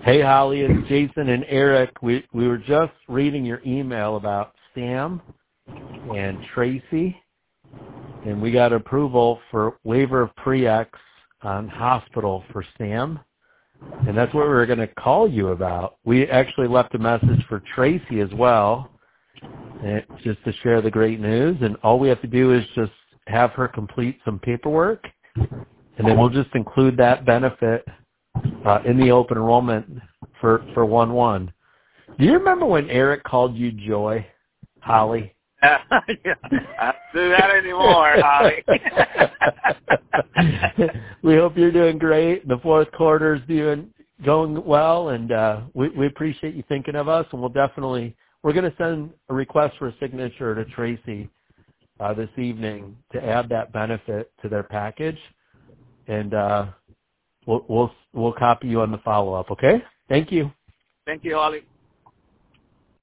Hey, Holly, it's Jason and Eric. We were just reading your email about Sam and Tracy, and we got approval for waiver of pre-ex on hospital for Sam, and that's what we were going to call you about. We actually left a message for Tracy as well, and just to share the great news, and all we have to do is just have her complete some paperwork, and then we'll just include that benefit in the open enrollment for 1/1. Do you remember when Eric called you Joy, Holly? Yeah, I don't do that anymore, Holly. We hope you're doing great. The fourth quarter's going well, and we appreciate you thinking of us. And we're going to send a request for a signature to Tracy this evening to add that benefit to their package, and we'll copy you on the follow up. Okay? Thank you. Thank you, Holly.